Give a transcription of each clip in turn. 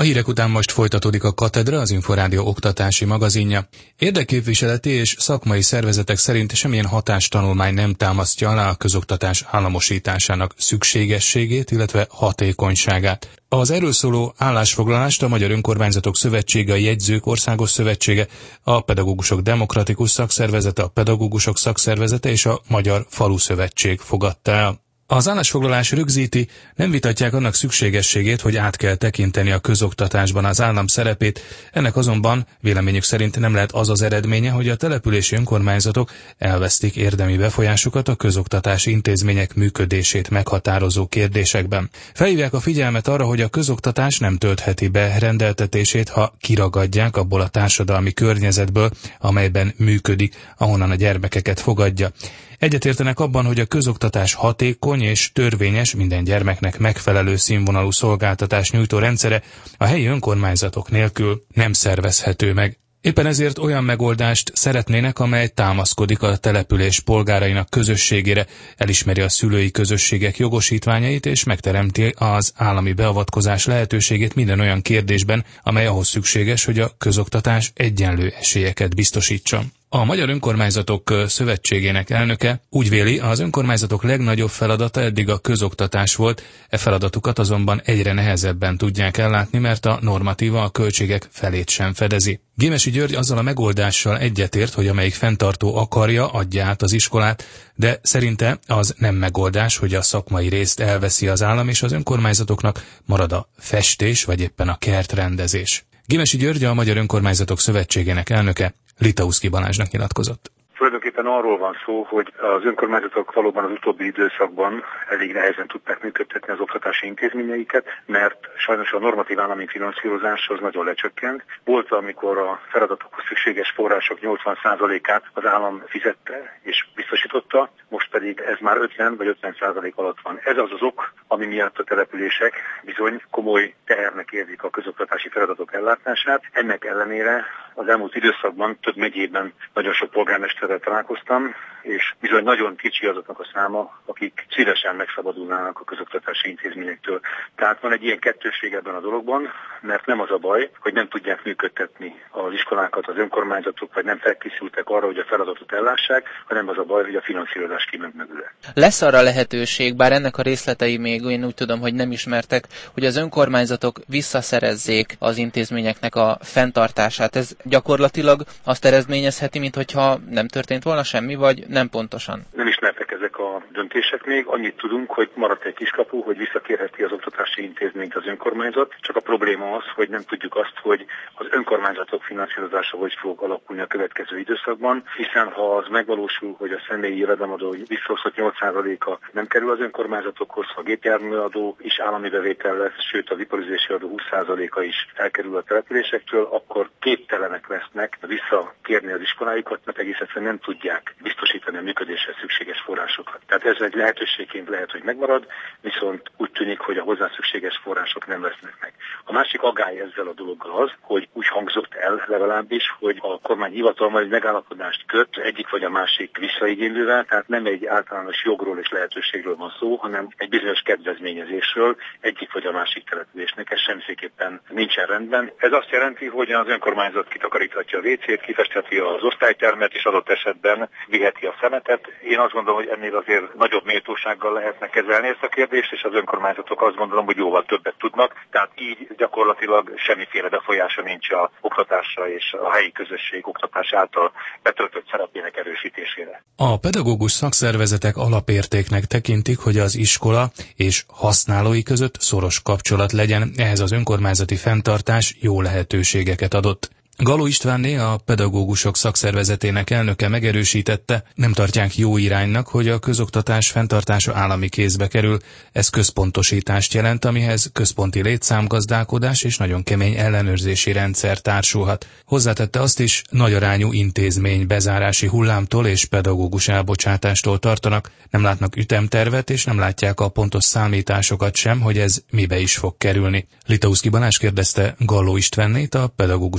A hírek után most folytatódik a Katedra, az Inforádió oktatási magazinja. Érdekképviseleti és szakmai szervezetek szerint semmilyen hatástanulmány nem támasztja alá a közoktatás államosításának szükségességét, illetve hatékonyságát. Az erről szóló állásfoglalást a Magyar Önkormányzatok Szövetsége, a Jegyzők Országos Szövetsége, a Pedagógusok Demokratikus Szakszervezete, a Pedagógusok Szakszervezete és a Magyar Faluszövetség fogadta el. Az állásfoglalás rögzíti, nem vitatják annak szükségességét, hogy át kell tekinteni a közoktatásban az állam szerepét, ennek azonban véleményük szerint nem lehet az az eredménye, hogy a települési önkormányzatok elvesztik érdemi befolyásukat a közoktatási intézmények működését meghatározó kérdésekben. Felhívják a figyelmet arra, hogy a közoktatás nem töltheti be rendeltetését, ha kiragadják abból a társadalmi környezetből, amelyben működik, ahonnan a gyermekeket fogadja. Egyetértenek abban, hogy a közoktatás hatékony és törvényes, minden gyermeknek megfelelő színvonalú szolgáltatás nyújtó rendszere a helyi önkormányzatok nélkül nem szervezhető meg. Éppen ezért olyan megoldást szeretnének, amely támaszkodik a település polgárainak közösségére, elismeri a szülői közösségek jogosítványait és megteremti az állami beavatkozás lehetőségét minden olyan kérdésben, amely ahhoz szükséges, hogy a közoktatás egyenlő esélyeket biztosítson. A Magyar Önkormányzatok Szövetségének elnöke úgy véli, az önkormányzatok legnagyobb feladata eddig a közoktatás volt, e feladatukat azonban egyre nehezebben tudják ellátni, mert a normatíva a költségek felét sem fedezi. Gémesi György azzal a megoldással egyetért, hogy amelyik fenntartó akarja, adja át az iskolát, de szerinte az nem megoldás, hogy a szakmai részt elveszi az állam, és az önkormányzatoknak marad a festés vagy éppen a kertrendezés. Gémesi György, a Magyar Önkormányzatok Szövetségének elnöke, Litauszky Balázsnak nyilatkozott. Tulajdonképpen arról van szó, hogy az önkormányzatok valóban az utóbbi időszakban elég nehezen tudták működtetni az oktatási intézményeiket, mert sajnos a normatív állami finanszírozás az nagyon lecsökkent. Volt, amikor a feladatokhoz szükséges források 80%-át az állam fizette és biztosította, most pedig ez már 50 vagy 50% alatt van. Ez az az ok, ami miatt a települések bizony komoly tehernek érzik a közoktatási feladatok ellátását. Ennek ellenére az elmúlt időszakban több megyében nagyon sok polgármesterrel találkoztam, és bizony nagyon kicsi azoknak a száma, akik szívesen megszabadulnának a közoktatási intézményektől. Tehát van egy ilyen kettősség ebben a dologban, mert nem az a baj, hogy nem tudják működtetni az iskolákat az önkormányzatok, vagy nem felkészültek arra, hogy a feladatot ellássák, hanem az a baj, hogy a finanszírozás kiment mögüle. Lesz arra lehetőség, bár ennek a részletei még én úgy tudom, hogy nem ismertek, hogy az önkormányzatok visszaszerezzék az intézményeknek a fenntartását. Ez gyakorlatilag azt eredményezheti, minthogyha nem történt volna semmi, vagy nem pontosan? Nem ismertek ezek a döntések még. Annyit tudunk, hogy maradt egy kiskapu, hogy visszakérheti az oktatási intézményt az önkormányzat. Csak a probléma az, hogy nem tudjuk azt, hogy az önkormányzatok finanszírozása hogy fog alakulni a következő időszakban, hiszen ha az megvalósul, hogy a személyi jövedelemadó visszahozott 8%-a nem kerül az önkormányzatokhoz, ha a gépjárműadó is állami bevétel lesz, sőt az iparüzési adó 20%-a is elkerül a településektől, akkor képtelenek lesznek visszakérni az iskoláikat, mert egész egyszerűen nem tudják biztosítani a működéshez szükséges forrásokat. Tehát ez egy lehetőségként lehet, hogy megmarad, viszont úgy tűnik, hogy a hozzá szükséges források nem lesznek meg. A másik aggály ezzel a dologgal az, hogy úgy hangzott el legalábbis, hogy a kormányhivatal majd megállapodást köt egyik vagy a másik visszaigénylővel, tehát nem egy általános jogról és lehetőségről van szó, hanem egy bizonyos kedvezményezésről egyik vagy a másik településnek. Ez semmiképpen nincsen rendben. Ez azt jelenti, hogy az önkormányzat kitakaríthatja a WC-t, kifestheti az osztálytermet, és adott esetben viheti a szemetet. Én azt gondolom, hogy ennél azért nagyobb méltósággal lehetne kezelni ezt a kérdést, és az önkormányzatok azt gondolom, hogy jóval többet tudnak, tehát így gyakorlatilag semmiféle befolyása nincs a oktatásra és a helyi közösség oktatás által betöltött szerepének erősítésére. A pedagógus szakszervezetek alapértéknek tekintik, hogy az iskola és használói között szoros kapcsolat legyen, ehhez az önkormányzati fenntartás jó lehetőségeket adott. Galló Istvánné, a Pedagógusok Szakszervezetének elnöke megerősítette, nem tartják jó iránynak, hogy a közoktatás fenntartása állami kézbe kerül. Ez központosítást jelent, amihez központi létszámgazdálkodás és nagyon kemény ellenőrzési rendszer társulhat. Hozzátette azt is, nagyarányú intézmény bezárási hullámtól és pedagógus elbocsátástól tartanak, nem látnak ütemtervet és nem látják a pontos számításokat sem, hogy ez mibe is fog kerülni. Litauszky Balázs kérdezte Galló Istvánnét, a Pedagógusok Szakszervezetének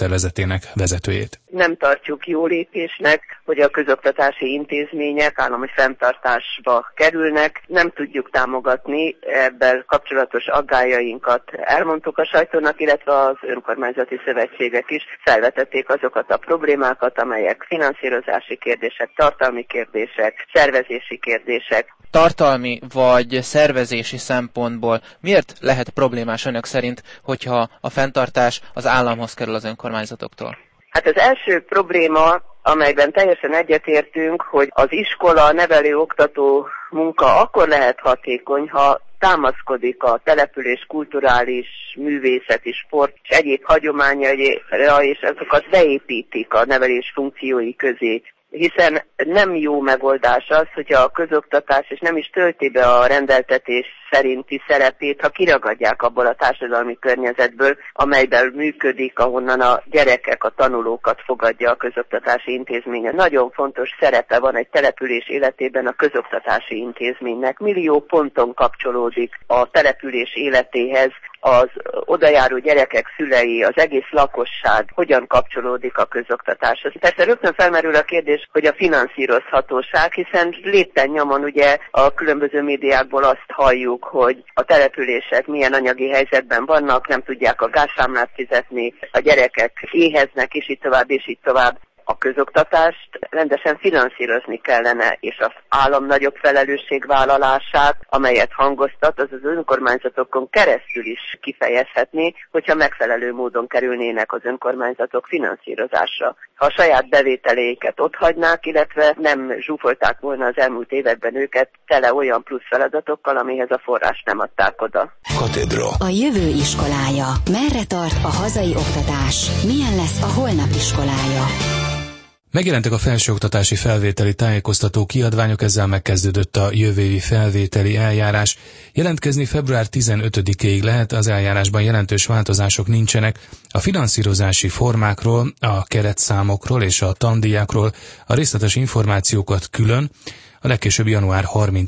szakszervezetének vezetőjét. Nem tartjuk jó lépésnek, hogy a közoktatási intézmények állami fenntartásba kerülnek. Nem tudjuk támogatni, ebben kapcsolatos aggályainkat elmondtuk a sajtónak, illetve az önkormányzati szövetségek is felvetették azokat a problémákat, amelyek finanszírozási kérdések, tartalmi kérdések, szervezési kérdések. Tartalmi vagy szervezési szempontból miért lehet problémás önök szerint, hogyha a fenntartás az államhoz kerül az önkormányzatoktól? Hát az első probléma, amelyben teljesen egyetértünk, hogy az iskola, nevelő-oktató munka akkor lehet hatékony, ha támaszkodik a település kulturális, művészeti, sport és egyéb hagyományaira, és azokat beépítik a nevelés funkciói közé. Hiszen nem jó megoldás az, hogyha a közoktatás és nem is tölti be a rendeltetés szerinti szerepét, ha kiragadják abból a társadalmi környezetből, amelyben működik, ahonnan a gyerekek, a tanulókat fogadja a közoktatási intézménye. Nagyon fontos szerepe van egy település életében a közoktatási intézménynek. Millió ponton kapcsolódik a település életéhez, az odajáró gyerekek szülei, az egész lakosság hogyan kapcsolódik a közoktatáshoz. Persze rögtön felmerül a kérdés, hogy a finanszírozhatóság, hiszen lépten nyomon ugye a különböző médiákból azt halljuk, hogy a települések milyen anyagi helyzetben vannak, nem tudják a gázszámlát fizetni, a gyerekek éheznek, és így tovább, és így tovább. A közoktatást rendesen finanszírozni kellene, és az állam nagyobb felelősségvállalását, amelyet hangoztat, az önkormányzatokon keresztül is kifejezhetné, hogyha megfelelő módon kerülnének az önkormányzatok finanszírozásra. Ha a saját bevételeiket otthagynák, illetve nem zsúfolták volna az elmúlt években őket tele olyan plusz feladatokkal, amihez a forrást nem adták oda. Katedra. A jövő iskolája. Merre tart a hazai oktatás? Milyen lesz a holnap iskolája? Megjelentek a felsőoktatási felvételi tájékoztató kiadványok, ezzel megkezdődött a jövő évi felvételi eljárás. Jelentkezni február 15-ig lehet, az eljárásban jelentős változások nincsenek. A finanszírozási formákról, a keretszámokról és a tandíjakról a részletes információkat külön, a legkésőbb január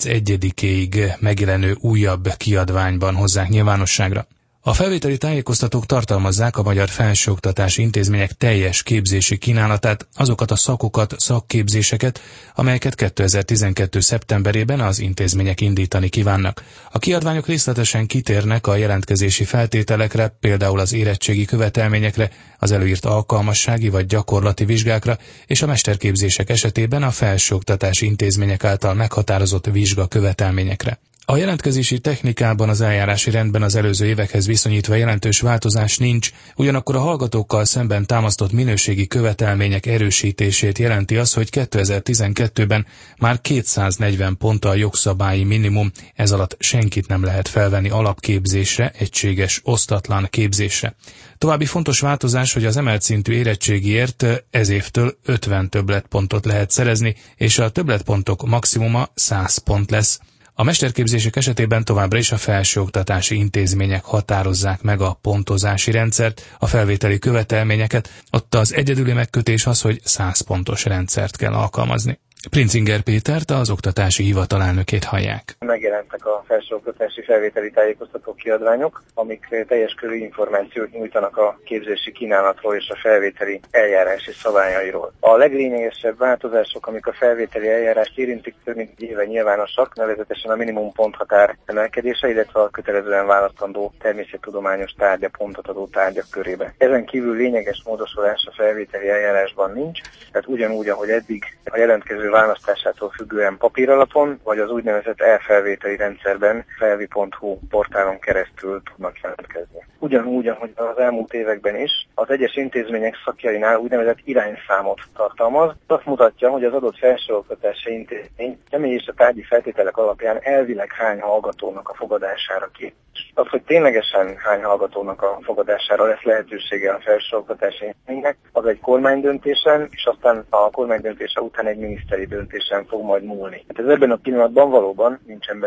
31-ig megjelenő újabb kiadványban hozzák nyilvánosságra. A felvételi tájékoztatók tartalmazzák a magyar felsőoktatási intézmények teljes képzési kínálatát, azokat a szakokat, szakképzéseket, amelyeket 2012. szeptemberében az intézmények indítani kívánnak. A kiadványok részletesen kitérnek a jelentkezési feltételekre, például az érettségi követelményekre, az előírt alkalmassági vagy gyakorlati vizsgákra, és a mesterképzések esetében a felsőoktatási intézmények által meghatározott vizsgakövetelményekre. A jelentkezési technikában, az eljárási rendben az előző évekhez viszonyítva jelentős változás nincs, ugyanakkor a hallgatókkal szemben támasztott minőségi követelmények erősítését jelenti az, hogy 2012-ben már 240 ponttal jogszabályi minimum, ez alatt senkit nem lehet felvenni alapképzésre, egységes, osztatlan képzésre. További fontos változás, hogy az emelt szintű érettségiért ez évtől 50 többletpontot lehet szerezni, és a többletpontok maximuma 100 pont lesz. A mesterképzések esetében továbbra is a felsőoktatási intézmények határozzák meg a pontozási rendszert, a felvételi követelményeket, ott az egyedüli megkötés az, hogy 100 pontos rendszert kell alkalmazni. Princinger Pétert, az oktatási hivatal elnökét hallják. Megjelentek a felsőoktatási felvételi tájékoztató kiadványok, amik teljes körű információt nyújtanak a képzési kínálatról és a felvételi eljárási szabályairól. A leglényegesebb változások, amik a felvételi eljárást érintik, több mint egy éve nyilvánosak, nevezetesen a minimum ponthatár emelkedése, illetve a kötelezően választandó természettudományos tárgya pontot adó tárgyak körébe. Ezen kívül lényeges módosulás a felvételi eljárásban nincs, tehát ugyanúgy, ahogy eddig a jelentkező választásától függően papíralapon, vagy az úgynevezett elfelvételi rendszerben felvi.hu portálon keresztül tudnak jelentkezni. Ugyanúgy, ahogy az elmúlt években is, az egyes intézmények szakjainál úgynevezett irányszámot tartalmaz. Azt mutatja, hogy az adott felsőoktatási intézmény személy és a tárgyi feltételek alapján elvileg hány hallgatónak a fogadására képes. Az, hogy ténylegesen hány hallgatónak a fogadására lesz lehetősége a felsőoktatási intézménynek, az egy kormánydöntésen, és aztán a kormánydöntése után egy miniszteri döntésen fog majd múlni. Hát ez ebben a pillanatban valóban nincsen benne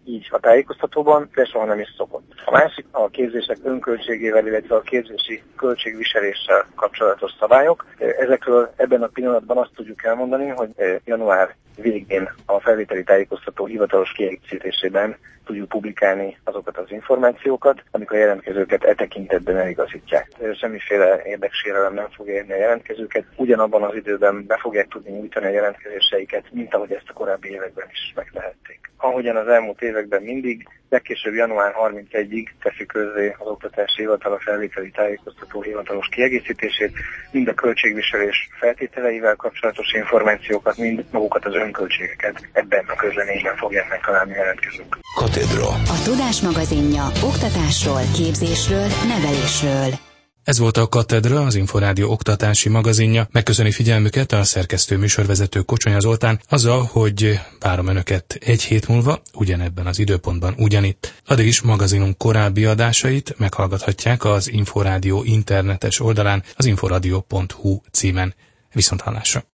így a tájékoztatóban, de soha nem is szokott. A másik a képzések önköltségével, illetve a képzési költségviseléssel kapcsolatos szabályok. Ezekről ebben a pillanatban azt tudjuk elmondani, hogy január végén a felvételi tájékoztató hivatalos kiegészítésében tudjuk publikálni azokat az információkat, amik a jelentkezőket e tekintetben eligazítják. Semmiféle érdeksérelem nem fogja érni a jelentkezőket, ugyanabban az időben be fogják tudni nyújtani a jelentkezéseiket, mint ahogy ezt a korábbi években is megtehették. Ahogyan az elmúlt években mindig, legkésőbb január 31-ig teszi közzé az Oktatási Hivatal a felvételi tájékoztató hivatalos kiegészítését, mind a költségviselés feltételeivel kapcsolatos információkat, mind magukat az önköltségeket ebben a közleményben fogják megtalálni a jelentkezők. Katedra. A Tudás magazinja oktatásról, képzésről, nevelésről. Ez volt a Katedra, az Inforádió oktatási magazinja. Megköszöni figyelmüket a szerkesztő műsorvezető Kocsonya Zoltán, azzal, hogy várom Önöket egy hét múlva, ugyanebben az időpontban ugyanitt. Addig is magazinunk korábbi adásait meghallgathatják az Inforádió internetes oldalán, az inforadio.hu címen. Viszonthallásra!